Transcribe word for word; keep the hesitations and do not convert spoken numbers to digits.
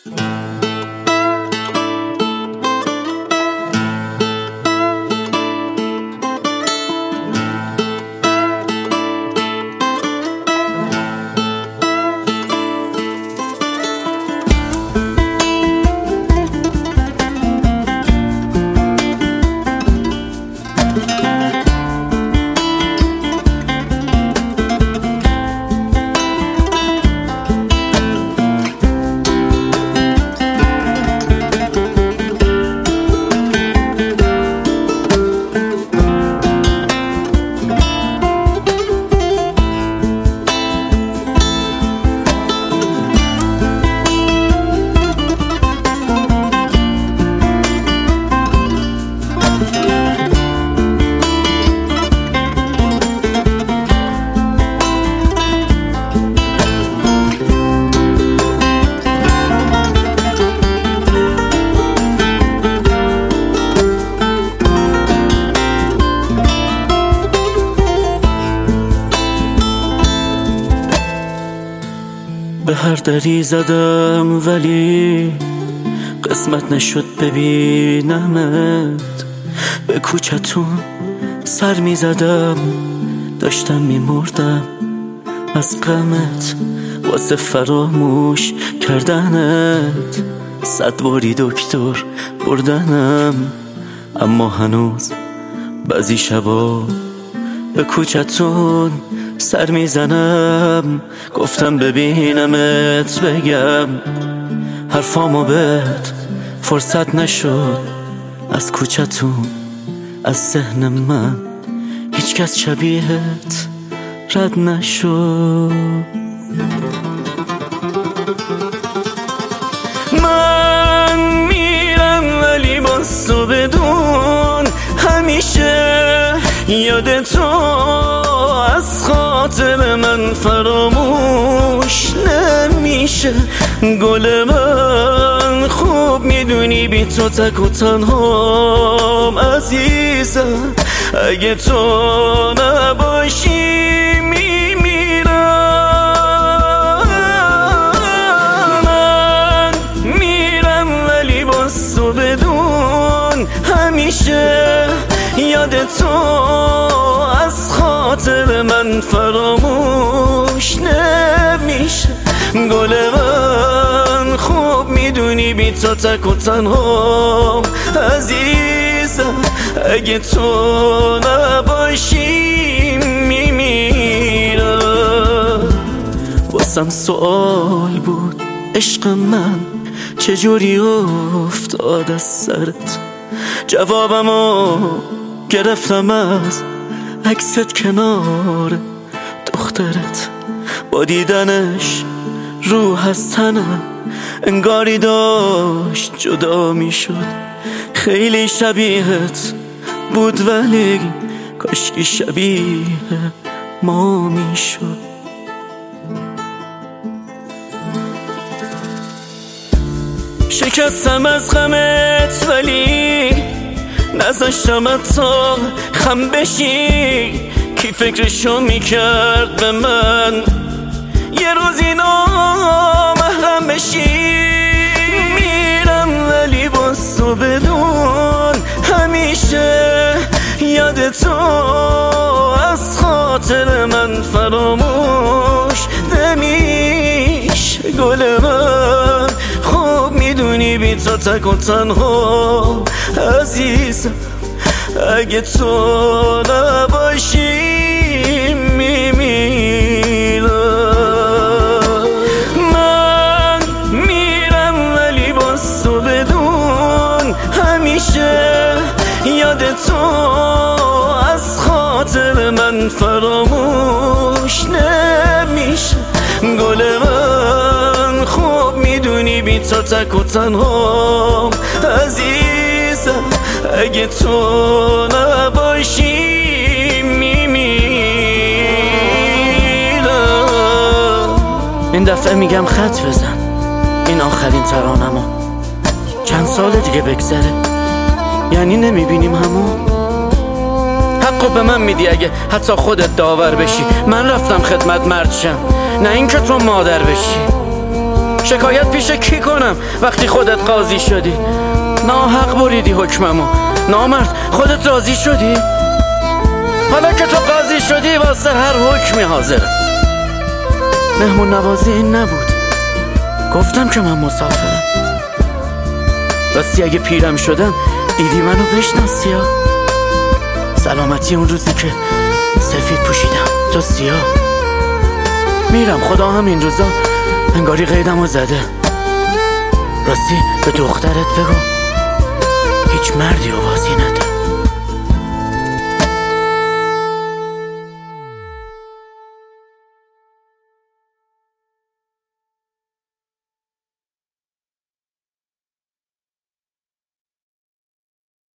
به هر دری زدم ولی قسمت نشد ببینمت. به کوچتون سر می زدم، داشتم می مردم از غمت واسه فراموش کردنت. صد باری دکتر بردنم، اما هنوز بعضی شبا به کوچتون سر میزنم. گفتم ببینمت بگم حرفامو بهت فرصت نشد. از کوچتون از ذهن من هیچ کس شبیهت رد نشد. من میرم ولی باز تو بدون همیشه یاد تو از خاطر من فراموش نمیشه. گل من خوب میدونی بی تو تک و تنهام عزیزم. اگه تو نباشی میمیرم. من میرم ولی باز تو بدون همیشه یاد تو از خاطر من فراموش نمیشه. گل من خوب میدونی بی تو تک و تنهام عزیزم. اگه تو نباشی میمیرم. واسم سوال بود عشق من چجوری افتاد از سرت. جوابمو گرفتم از عکست کنار دخترت. با دیدنش روح از تنم انگاری داشت جدا می شد. خیلی شبیهت بود ولی کاشکی شبیه ما می شد. شکستم از غمت ولی نذاشتم تا خم بشی. کی فکرشو میکرد به من یه روز اینا محرم بشی. میرم ولی باز تو بدون همیشه یاد تو از خاطر من فراموش نمیشه. گل من خوب میدونی بی تو تک و تنها عزیزم. اگه تو نباشی میمیرم. من میرم ولی باز تو بدون همیشه یاد تو از خاطر من فراموش نمیشه. گل من خوب میدونی بی تو تک و تنهام عزیزم. اگه تو نباشی میمیرم. این دفعه میگم خط بزن، این آخرین ترانمو. چند سال دیگه بگذره یعنی نمیبینیم همون. حقو به من میدی اگه حتی خودت داور بشی. من رفتم خدمت مرد شم، نه این که تو مادر بشی. شکایت پیش کی کنم وقتی خودت قاضی شدی؟ ناحق بریدی حکممو. نامرد خودت راضی شدی؟ حالا که تو قاضی شدی واسه هر حکمی حاضرم. مهمون نوازی این نبود، گفتم که من مسافرم. راستی اگه پیرم شدم دیدی منو بشناسی ها؟ سلامتی اون روزی که سفید پوشیدم تو سیاه. میرم خدا هم این روزا انگاری قیدمو زده. راستی به دخترت بگو هیچ مردی رو بازی نده.